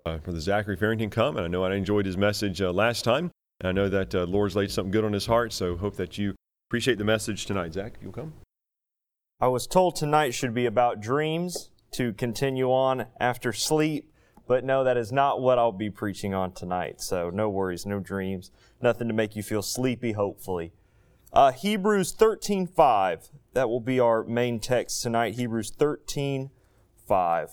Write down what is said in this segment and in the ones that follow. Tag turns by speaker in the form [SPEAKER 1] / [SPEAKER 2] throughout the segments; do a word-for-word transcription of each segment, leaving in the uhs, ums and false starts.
[SPEAKER 1] uh, Brother Zachary Farrington come, and I know I enjoyed his message uh, last time. And I know that uh, Lord's laid something good on his heart, so hope that you appreciate the message tonight. Zach, you'll come?
[SPEAKER 2] I was told tonight should be about dreams to continue on after sleep, but no, that is not what I'll be preaching on tonight. So no worries, no dreams, nothing to make you feel sleepy, hopefully. Uh, Hebrews thirteen five, that will be our main text tonight, Hebrews thirteen five.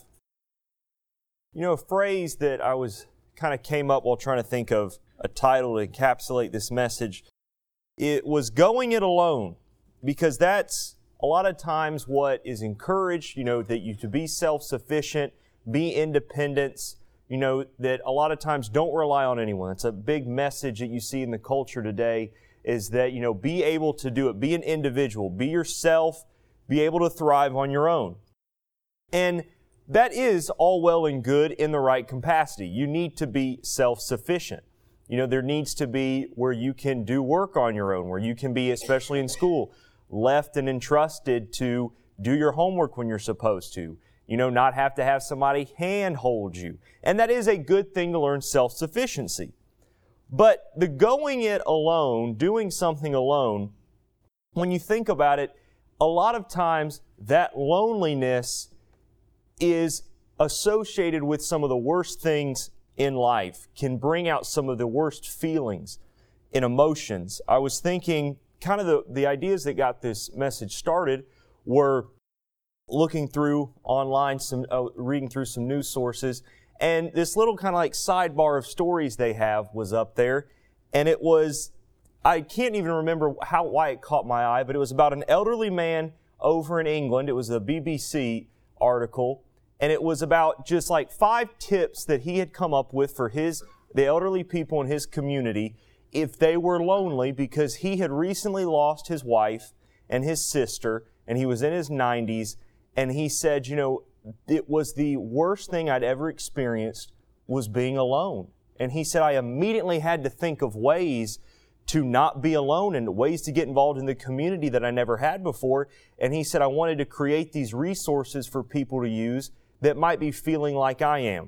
[SPEAKER 2] You know, a phrase that I was kind of came up while trying to think of a title to encapsulate this message, it was going it alone, because that's a lot of times what is encouraged, you know, that you to be self-sufficient, be independent, you know, that a lot of times don't rely on anyone. It's a big message that you see in the culture today, is that, you know, be able to do it, be an individual, be yourself, be able to thrive on your own. And that is all well and good in the right capacity. You need to be self-sufficient. You know, there needs to be where you can do work on your own, where you can be, especially in school, left and entrusted to do your homework when you're supposed to. You know, not have to have somebody handhold you. And that is a good thing to learn self-sufficiency. But the going it alone, doing something alone, when you think about it, a lot of times that loneliness is associated with some of the worst things in life, can bring out some of the worst feelings and emotions. I was thinking, kind of the, the ideas that got this message started were looking through online, some uh, reading through some news sources, and this little kind of like sidebar of stories they have was up there, and it was, I can't even remember how why it caught my eye, but it was about an elderly man over in England. It was a B B C article, and it was about just like five tips that he had come up with for his the elderly people in his community if they were lonely, because he had recently lost his wife and his sister, and he was in his nineties, and he said, you know, it was the worst thing I'd ever experienced was being alone. And he said, I immediately had to think of ways to not be alone and ways to get involved in the community that I never had before. And he said, I wanted to create these resources for people to use that might be feeling like I am.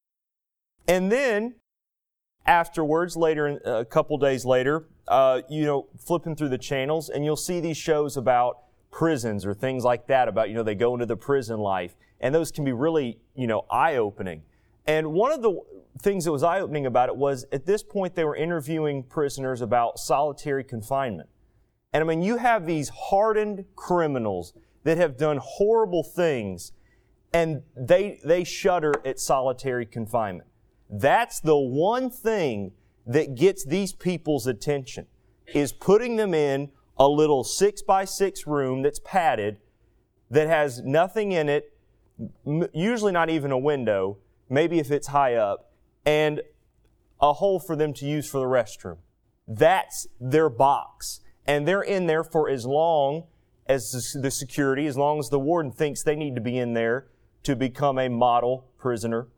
[SPEAKER 2] And then afterwards, later, a couple days later, uh, you know, flipping through the channels, and you'll see these shows about prisons or things like that, about, you know, they go into the prison life. And those can be really, you know, eye-opening. And one of the things that was eye-opening about it was, at this point, they were interviewing prisoners about solitary confinement. And I mean, you have these hardened criminals that have done horrible things, and they they shudder at solitary confinement. That's the one thing that gets these people's attention, is putting them in a little six by six room that's padded, that has nothing in it, usually not even a window, maybe if it's high up, and a hole for them to use for the restroom. That's their box. And they're in there for as long as the security, as long as the warden thinks they need to be in there to become a model prisoner.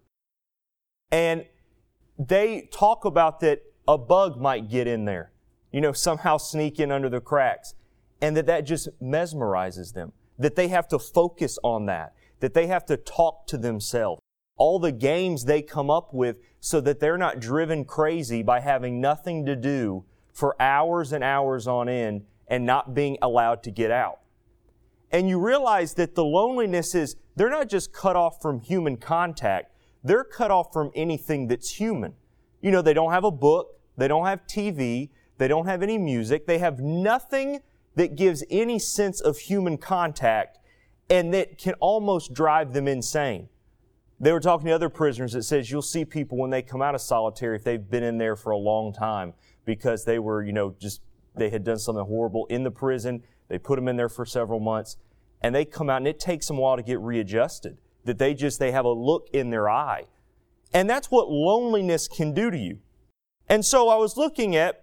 [SPEAKER 2] And they talk about that a bug might get in there, you know, somehow sneak in under the cracks, and that that just mesmerizes them, that they have to focus on that, that they have to talk to themselves. All the games they come up with so that they're not driven crazy by having nothing to do for hours and hours on end and not being allowed to get out. And you realize that the loneliness is, they're not just cut off from human contact, they're cut off from anything that's human. You know, they don't have a book, they don't have T V, they don't have any music, they have nothing that gives any sense of human contact, and that can almost drive them insane. They were talking to other prisoners that says you'll see people when they come out of solitary, if they've been in there for a long time, because they were, you know, just, they had done something horrible in the prison, they put them in there for several months, and they come out and it takes them a while to get readjusted. That they just, they have a look in their eye. And that's what loneliness can do to you. And so I was looking at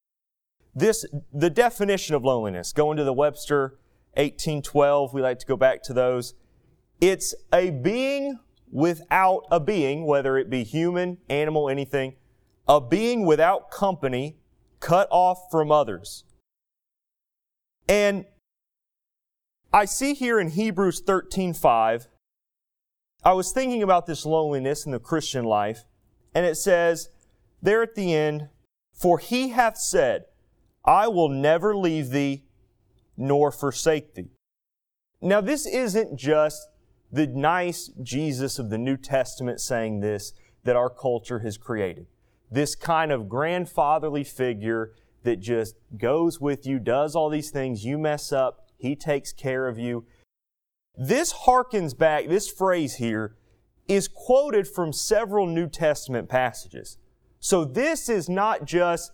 [SPEAKER 2] this, the definition of loneliness, going to the Webster eighteen twelve, we like to go back to those. It's a being without a being, whether it be human, animal, anything, a being without company, cut off from others. And I see here in Hebrews thirteen five, I was thinking about this loneliness in the Christian life, and it says there at the end, "For He hath said, I will never leave thee nor forsake thee." Now, this isn't just the nice Jesus of the New Testament saying this that our culture has created. This kind of grandfatherly figure that just goes with you, does all these things, you mess up, He takes care of you. This harkens back, this phrase here is quoted from several New Testament passages. So this is not just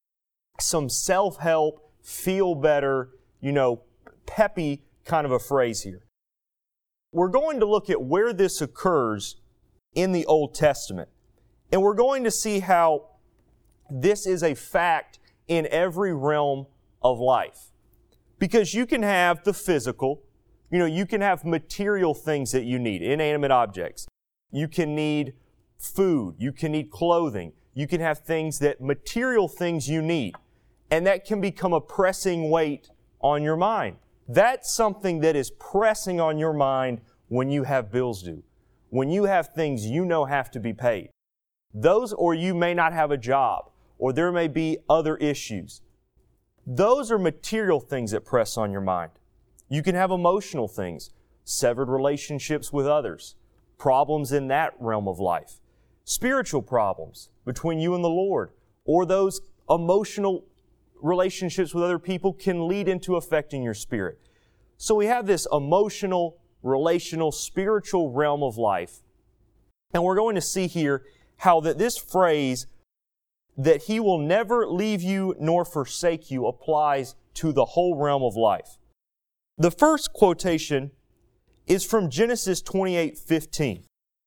[SPEAKER 2] some self-help, feel better, you know, peppy kind of a phrase here. We're going to look at where this occurs in the Old Testament. And we're going to see how this is a fact in every realm of life. Because you can have the physical, you know, you can have material things that you need, inanimate objects. You can need food. You can need clothing. You can have things that, material things you need. And that can become a pressing weight on your mind. That's something that is pressing on your mind when you have bills due. When you have things you know have to be paid. Those, or you may not have a job, or there may be other issues. Those are material things that press on your mind. You can have emotional things, severed relationships with others, problems in that realm of life, spiritual problems between you and the Lord, or those emotional relationships with other people can lead into affecting your spirit. So we have this emotional, relational, spiritual realm of life. And we're going to see here how that this phrase, that He will never leave you nor forsake you, applies to the whole realm of life. The first quotation is from Genesis twenty-eight fifteen.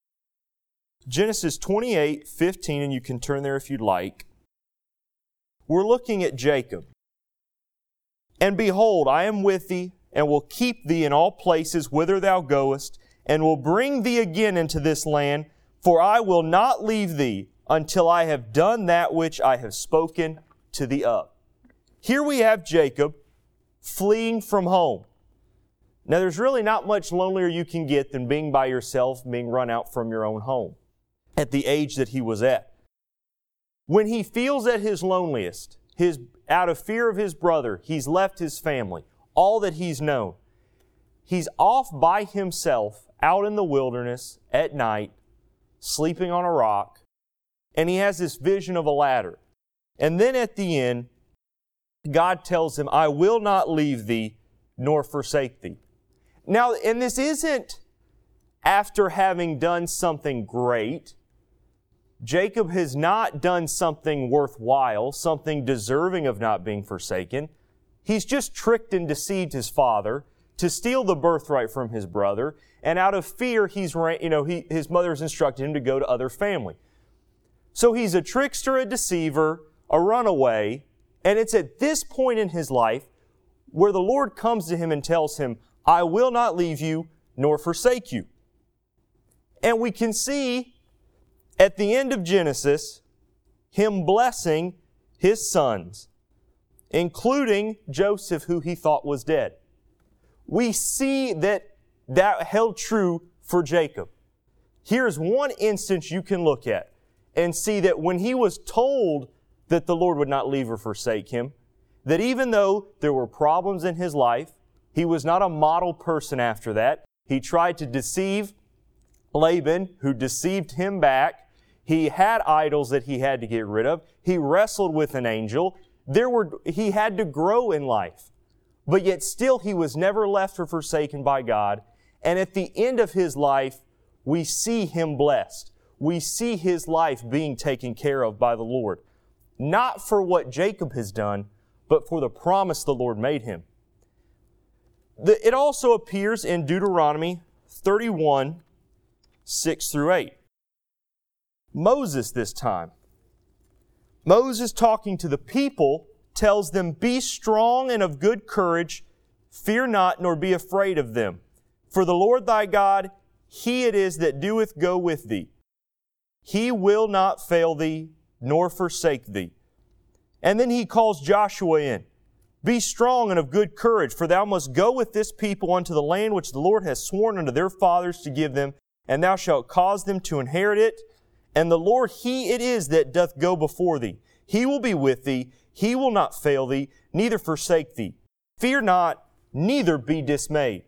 [SPEAKER 2] Genesis twenty-eight fifteen, and you can turn there if you'd like. We're looking at Jacob. "And behold, I am with thee, and will keep thee in all places whither thou goest, and will bring thee again into this land, for I will not leave thee until I have done that which I have spoken to thee of." Here we have Jacob fleeing from home. Now, there's really not much lonelier you can get than being by yourself, being run out from your own home at the age that he was at. When he feels at his loneliest, his, out of fear of his brother, he's left his family, all that he's known. He's off by himself out in the wilderness at night, sleeping on a rock, and he has this vision of a ladder. And then at the end, God tells him, "I will not leave thee nor forsake thee." Now, and this isn't after having done something great. Jacob has not done something worthwhile, something deserving of not being forsaken. He's just tricked and deceived his father to steal the birthright from his brother, and out of fear, he's, you know, he, his mother's instructed him to go to other family. So he's a trickster, a deceiver, a runaway, and it's at this point in his life where the Lord comes to him and tells him, "I will not leave you nor forsake you." And we can see at the end of Genesis, Him blessing His sons, including Joseph, who he thought was dead. We see that that held true for Jacob. Here's one instance you can look at and see that when he was told that the Lord would not leave or forsake him, that even though there were problems in his life, he was not a model person after that. He tried to deceive Laban, who deceived him back. He had idols that he had to get rid of. He wrestled with an angel. There were, he had to grow in life. But yet still he was never left or forsaken by God. And at the end of his life, we see him blessed. We see his life being taken care of by the Lord. Not for what Jacob has done, but for the promise the Lord made him. The, it also appears in Deuteronomy thirty-one, six through eight. Moses this time. Moses, talking to the people, tells them, "Be strong and of good courage, fear not, nor be afraid of them. For the Lord thy God, He it is that doeth go with thee. He will not fail thee, nor forsake thee." And then he calls Joshua in. "Be strong and of good courage, for thou must go with this people unto the land which the Lord has sworn unto their fathers to give them, and thou shalt cause them to inherit it. And the Lord, He it is that doth go before thee. He will be with thee. He will not fail thee, neither forsake thee. Fear not, neither be dismayed.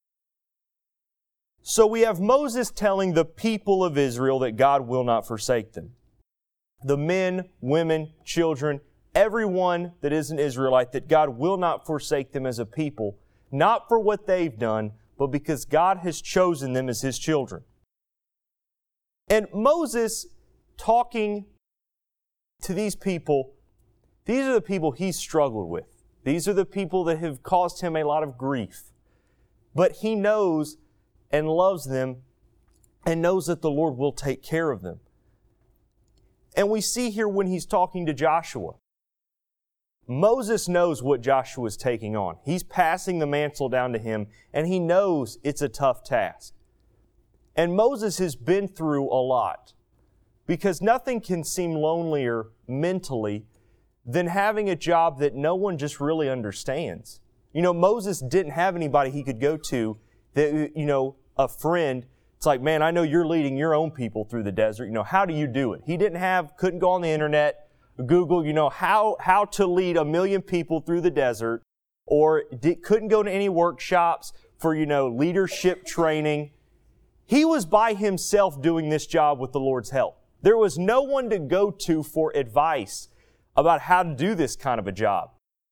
[SPEAKER 2] So we have Moses telling the people of Israel that God will not forsake them. The men, women, children, everyone that is an Israelite, that God will not forsake them as a people, not for what they've done, but because God has chosen them as His children. And Moses talking to these people, these are the people he's struggled with. These are the people that have caused him a lot of grief. But he knows and loves them and knows that the Lord will take care of them. And we see here when he's talking to Joshua, Moses knows what Joshua is taking on. He's passing the mantle down to him, and he knows it's a tough task. And Moses has been through a lot, because nothing can seem lonelier mentally than having a job that no one just really understands. You know, Moses didn't have anybody he could go to that, you know, a friend. It's like, man, I know you're leading your own people through the desert. You know, how do you do it? He didn't have, couldn't go on the internet, Google, you know, how, how to lead a million people through the desert, or did, couldn't go to any workshops for, you know, leadership training. He was by himself doing this job with the Lord's help. There was no one to go to for advice about how to do this kind of a job.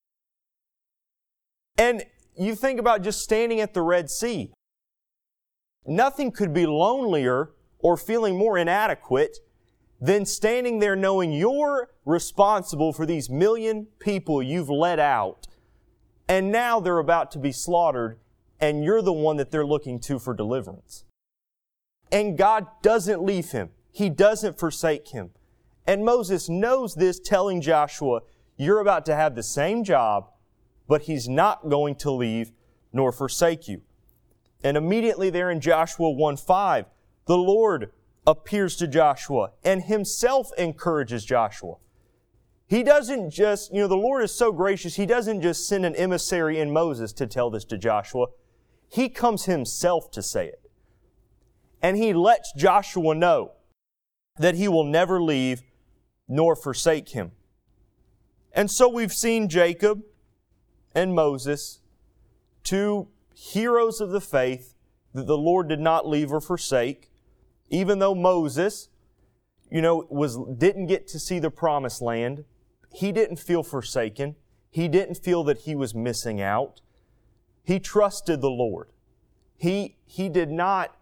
[SPEAKER 2] And you think about just standing at the Red Sea. Nothing could be lonelier or feeling more inadequate than standing there knowing you're responsible for these million people you've led out, and now they're about to be slaughtered, and you're the one that they're looking to for deliverance. And God doesn't leave him. He doesn't forsake him. And Moses knows this, telling Joshua, you're about to have the same job, but He's not going to leave nor forsake you. And immediately there in Joshua one five, the Lord appears to Joshua and Himself encourages Joshua. He doesn't just, you know, the Lord is so gracious, He doesn't just send an emissary in Moses to tell this to Joshua. He comes Himself to say it. And He lets Joshua know that He will never leave nor forsake him. And so we've seen Jacob and Moses, two heroes of the faith that the Lord did not leave or forsake, even though Moses, you know, was didn't get to see the promised land. He didn't feel forsaken. He didn't feel that he was missing out. He trusted the Lord. He, he did not,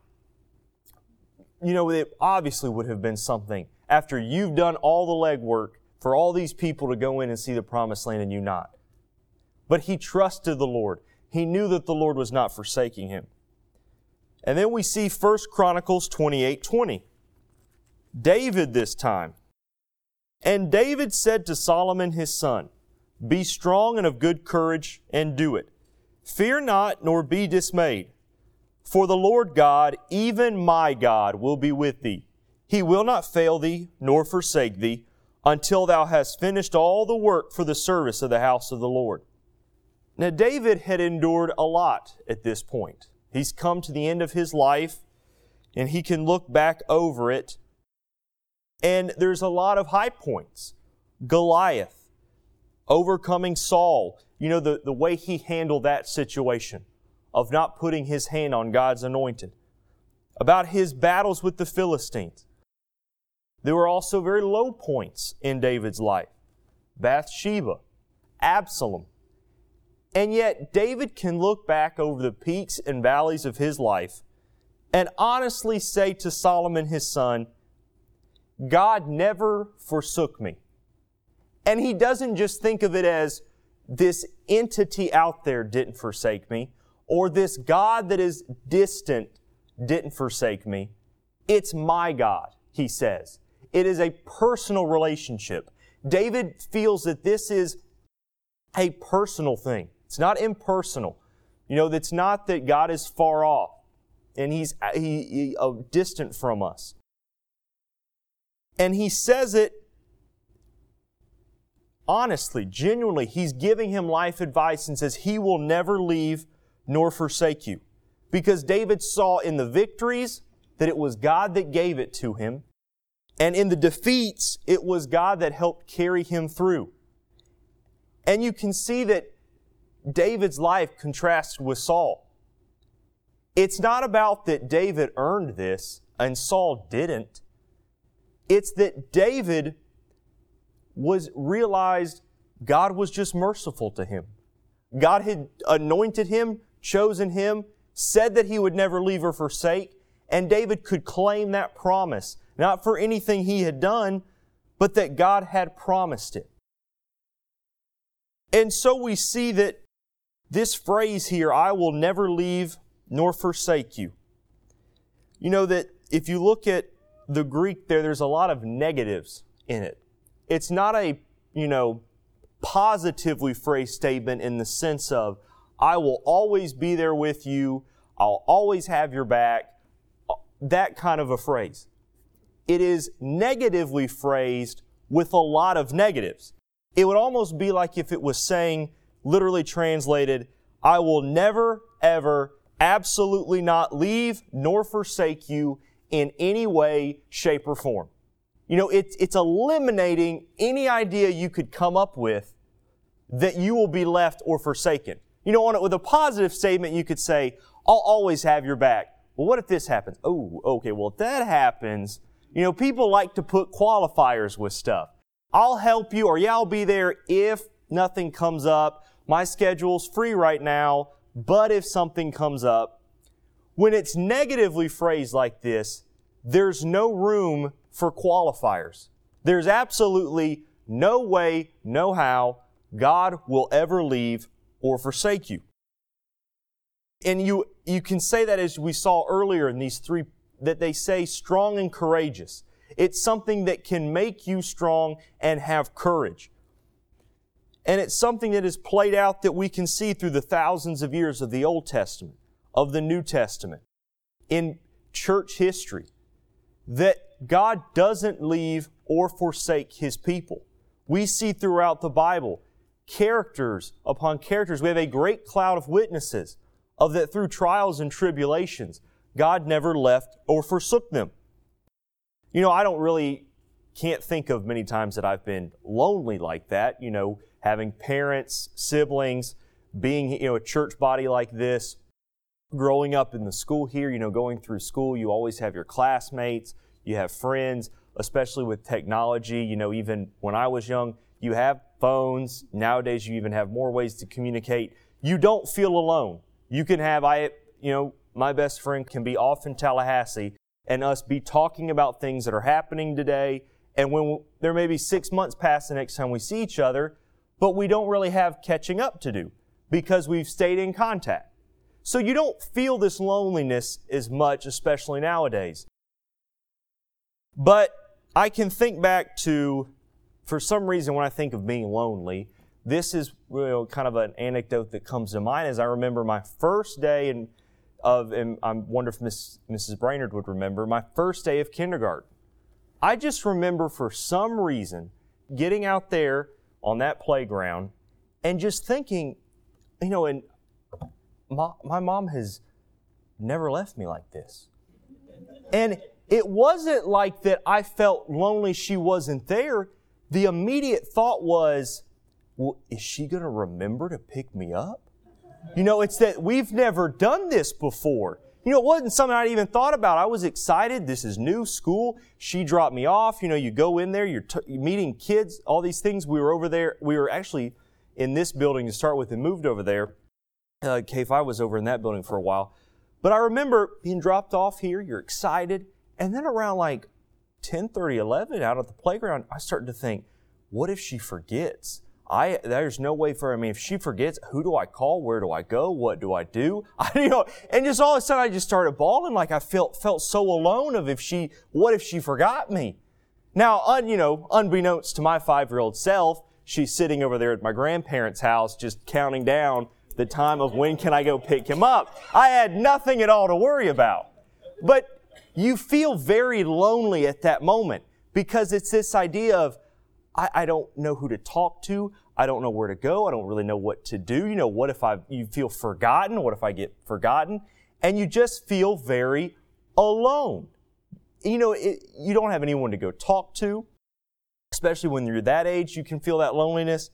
[SPEAKER 2] you know, it obviously would have been something after you've done all the legwork for all these people to go in and see the promised land and you not. But he trusted the Lord. He knew that the Lord was not forsaking him. And then we see First Chronicles twenty-eight twenty. David this time. And David said to Solomon his son, be strong and of good courage, and do it. Fear not, nor be dismayed. For the Lord God, even my God, will be with thee. He will not fail thee, nor forsake thee, until thou hast finished all the work for the service of the house of the Lord. Now, David had endured a lot at this point. He's come to the end of his life, and he can look back over it. And there's a lot of high points. Goliath, overcoming Saul, you know, the, the way he handled that situation of not putting his hand on God's anointed. About his battles with the Philistines. There were also very low points in David's life. Bathsheba, Absalom. And yet David can look back over the peaks and valleys of his life and honestly say to Solomon his son, God never forsook me. And he doesn't just think of it as this entity out there didn't forsake me, or this God that is distant didn't forsake me. It's my God, he says. It is a personal relationship. David feels that this is a personal thing. It's not impersonal. You know, it's not that God is far off and He's he, he, uh, distant from us. And he says it honestly, genuinely. He's giving him life advice and says He will never leave nor forsake you. Because David saw in the victories that it was God that gave it to him. And in the defeats, it was God that helped carry him through. And you can see that David's life contrasted with Saul. It's not about that David earned this and Saul didn't. It's that David was realized God was just merciful to him. God had anointed him, chosen him, said that he would never leave or forsake, and David could claim that promise, not for anything he had done, but that God had promised it. And so we see that this phrase here, I will never leave nor forsake you. You know that if you look at the Greek there, there's a lot of negatives in it. It's not a, you know, positively phrased statement in the sense of, I will always be there with you, I'll always have your back, that kind of a phrase. It is negatively phrased with a lot of negatives. It would almost be like if it was saying, literally translated, I will never, ever, absolutely not leave nor forsake you in any way, shape, or form. You know, it's, it's eliminating any idea you could come up with that you will be left or forsaken. You know, on it with a positive statement, you could say, I'll always have your back. Well, what if this happens? Oh, okay, well, if that happens, you know, people like to put qualifiers with stuff. I'll help you, or yeah, I'll be there if nothing comes up. My schedule's free right now, but if something comes up. When it's negatively phrased like this, there's no room for qualifiers. There's absolutely no way, no how God will ever leave or forsake you. And you, you can say that as we saw earlier in these three, that they say strong and courageous. It's something that can make you strong and have courage. And it's something that is played out that we can see through the thousands of years of the Old Testament, of the New Testament, in church history, that God doesn't leave or forsake His people. We see throughout the Bible characters upon characters. We have a great cloud of witnesses of that through trials and tribulations, God never left or forsook them. You know, I don't really, can't think of many times that I've been lonely like that, you know, having parents, siblings, being, you know, a church body like this, growing up in the school here, you know, going through school, you always have your classmates, you have friends, especially with technology, you know, even when I was young, you have phones. Nowadays, you even have more ways to communicate. You don't feel alone. You can have, I, you know, my best friend can be off in Tallahassee and us be talking about things that are happening today. And when there may be six months past the next time we see each other, but we don't really have catching up to do because we've stayed in contact. So you don't feel this loneliness as much, especially nowadays. But I can think back to, for some reason, when I think of being lonely, this is, you know, kind of an anecdote that comes to mind as I remember my first day in, of, and I wonder if Miss, Missus Brainerd would remember, my first day of kindergarten. I just remember for some reason getting out there on that playground and just thinking, you know, and my, my mom has never left me like this. And it wasn't like that I felt lonely she wasn't there. The immediate thought was, well, is she going to remember to pick me up? You know, it's that we've never done this before. You know, it wasn't something I even thought about. I was excited. This is new school. She dropped me off. You know, you go in there, you're t- meeting kids, all these things. We were over there. We were actually in this building to start with and moved over there. Uh, K five was over in that building for a while. But I remember being dropped off here. You're excited. And then around like ten thirty, eleven out at the playground, I started to think, what if she forgets? I, there's no way for, I mean, if she forgets, who do I call? Where do I go? What do I do? I, you know, and just all of a sudden I just started bawling like I felt, felt so alone of if she, what if she forgot me? Now, un, you know, unbeknownst to my five-year-old self, she's sitting over there at my grandparents' house just counting down the time of when can I go pick him up. I had nothing at all to worry about. But you feel very lonely at that moment because it's this idea of, I, I don't know who to talk to. I don't know where to go. I don't really know what to do. You know, what if I, you feel forgotten? What if I get forgotten? And you just feel very alone. You know, it, you don't have anyone to go talk to, especially when you're that age, you can feel that loneliness.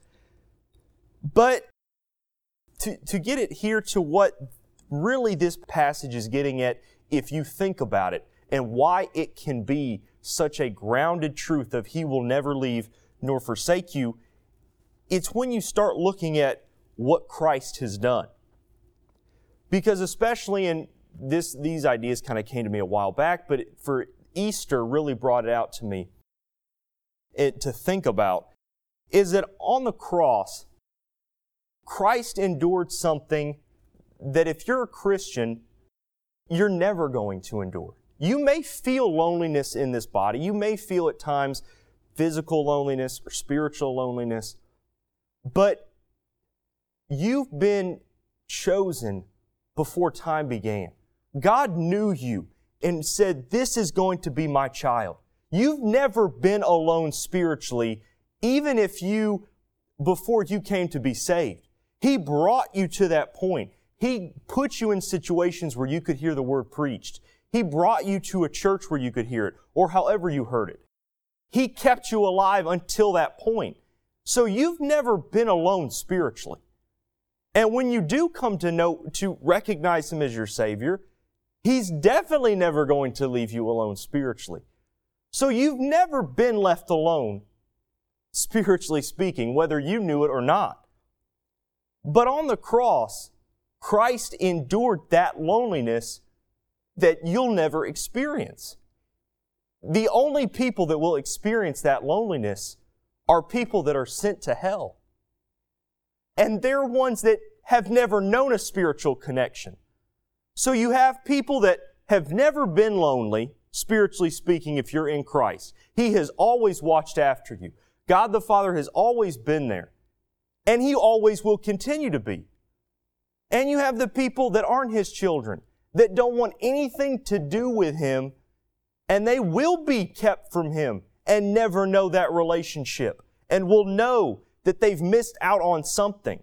[SPEAKER 2] But to, to get it here to what really this passage is getting at, if you think about it, and why it can be such a grounded truth of He will never leave nor forsake you, it's when you start looking at what Christ has done. Because especially in this, these ideas kind of came to me a while back, but for Easter really brought it out to me it, to think about, is that on the cross, Christ endured something that if you're a Christian, you're never going to endure. You may feel loneliness in this body. You may feel at times physical loneliness or spiritual loneliness, but you've been chosen before time began. God knew you and said, this is going to be my child. You've never been alone spiritually, even if you, before you came to be saved. He brought you to that point. He put you in situations where you could hear the word preached. He brought you to a church where you could hear it, or however you heard it. He kept you alive until that point. So you've never been alone spiritually. And when you do come to know, to recognize Him as your Savior, He's definitely never going to leave you alone spiritually. So you've never been left alone, spiritually speaking, whether you knew it or not. But on the cross, Christ endured that loneliness that you'll never experience. The only people that will experience that loneliness are people that are sent to hell. And they're ones that have never known a spiritual connection. So you have people that have never been lonely, spiritually speaking, if you're in Christ. He has always watched after you. God the Father has always been there. And He always will continue to be. And you have the people that aren't His children, that don't want anything to do with Him, and they will be kept from Him and never know that relationship and will know that they've missed out on something.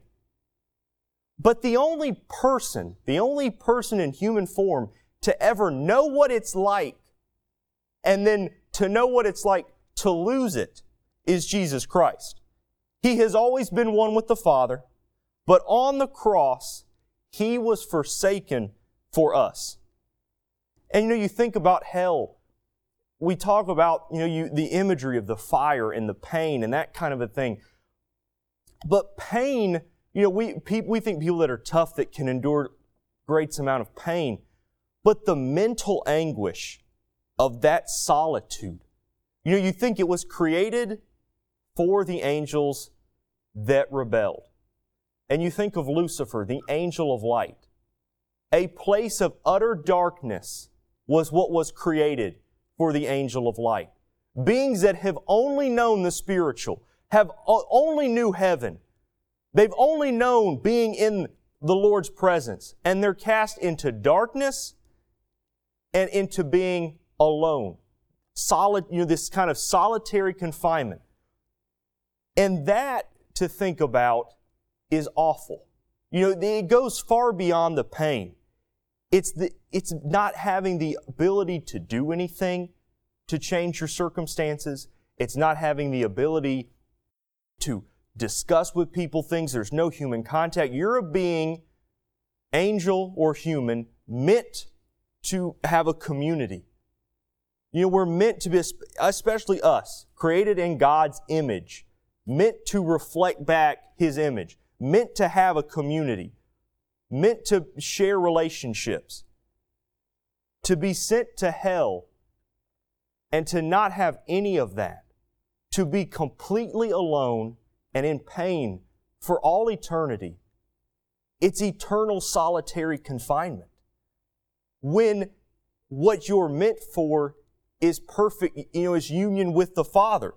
[SPEAKER 2] But the only person, the only person in human form to ever know what it's like and then to know what it's like to lose it is Jesus Christ. He has always been one with the Father, but on the cross, He was forsaken for us. And you know, you think about hell. We talk about, you know, you, the imagery of the fire and the pain and that kind of a thing. But pain, you know, we, pe- we think people that are tough that can endure great amount of pain. But the mental anguish of that solitude, you know, you think it was created for the angels that rebelled. And you think of Lucifer, the angel of light. A place of utter darkness was what was created for the angel of light. Beings that have only known the spiritual, have only knew heaven. They've only known being in the Lord's presence. And they're cast into darkness and into being alone. Solid, you know, this kind of solitary confinement. And that, to think about, is awful. You know, it goes far beyond the pain. It's the, it's not having the ability to do anything to change your circumstances. It's not having the ability to discuss with people things. There's no human contact. You're a being, angel or human, meant to have a community. You know, we're meant to be, especially us, created in God's image, meant to reflect back His image, meant to have a community, meant to share relationships. To be sent to hell and to not have any of that, to be completely alone and in pain for all eternity, it's eternal solitary confinement. When what you're meant for is perfect, you know, is union with the Father.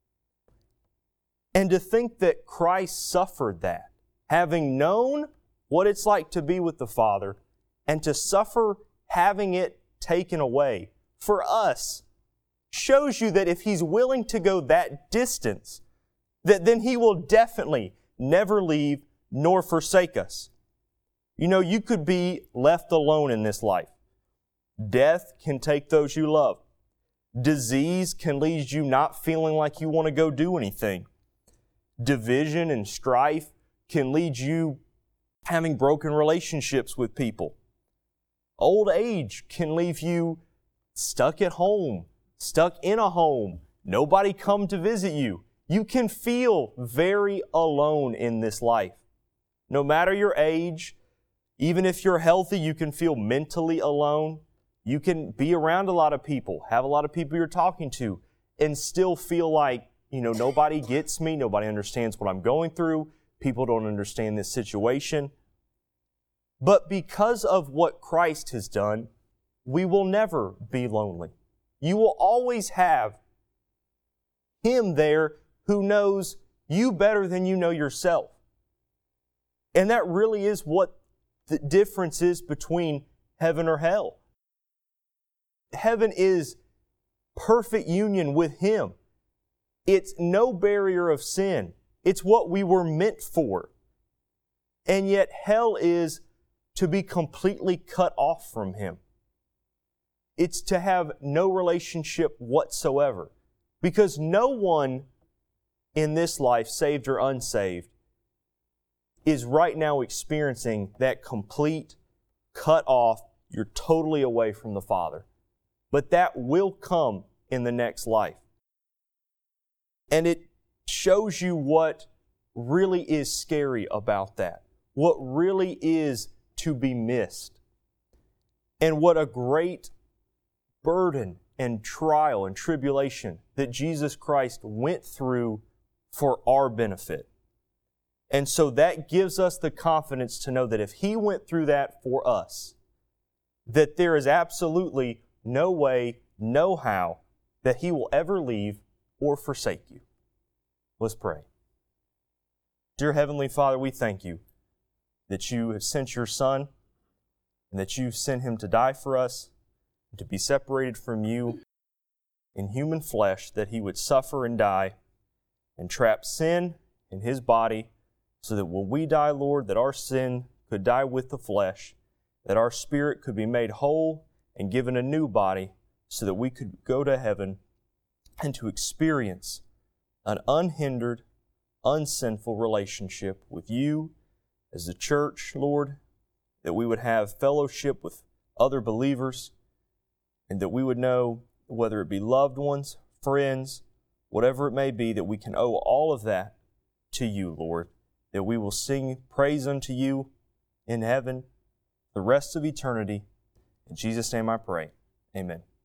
[SPEAKER 2] And to think that Christ suffered that, having known what it's like to be with the Father, and to suffer having it taken away for us, shows you that if He's willing to go that distance, that then He will definitely never leave nor forsake us. You know, you could be left alone in this life. Death can take those you love. Disease can leave you not feeling like you want to go do anything. Division and strife can lead you having broken relationships with people. Old age can leave you stuck at home, stuck in a home, nobody come to visit you. You can feel very alone in this life. No matter your age, even if you're healthy, you can feel mentally alone. You can be around a lot of people, have a lot of people you're talking to, and still feel like, you know, nobody gets me, nobody understands what I'm going through, people don't understand this situation. But because of what Christ has done, we will never be lonely. You will always have Him there who knows you better than you know yourself. And that really is what the difference is between heaven or hell. Heaven is perfect union with Him. It's no barrier of sin. It's what we were meant for. And yet hell is to be completely cut off from Him. It's to have no relationship whatsoever. Because no one in this life, saved or unsaved, is right now experiencing that complete cut off, you're totally away from the Father. But that will come in the next life. And it shows you what really is scary about that. What really is to be missed. And what a great burden and trial and tribulation that Jesus Christ went through for our benefit. And so that gives us the confidence to know that if He went through that for us, that there is absolutely no way, no how, that He will ever leave or forsake you. Let's pray. Dear Heavenly Father, we thank You that You have sent Your Son and that You sent Him to die for us, and to be separated from You in human flesh, that He would suffer and die and trap sin in His body, so that when we die, Lord, that our sin could die with the flesh, that our spirit could be made whole and given a new body, so that we could go to heaven and to experience an unhindered, unsinful relationship with You as the church, Lord, that we would have fellowship with other believers, and that we would know, whether it be loved ones, friends, whatever it may be, that we can owe all of that to You, Lord, that we will sing praise unto You in heaven the rest of eternity. In Jesus' name I pray. Amen.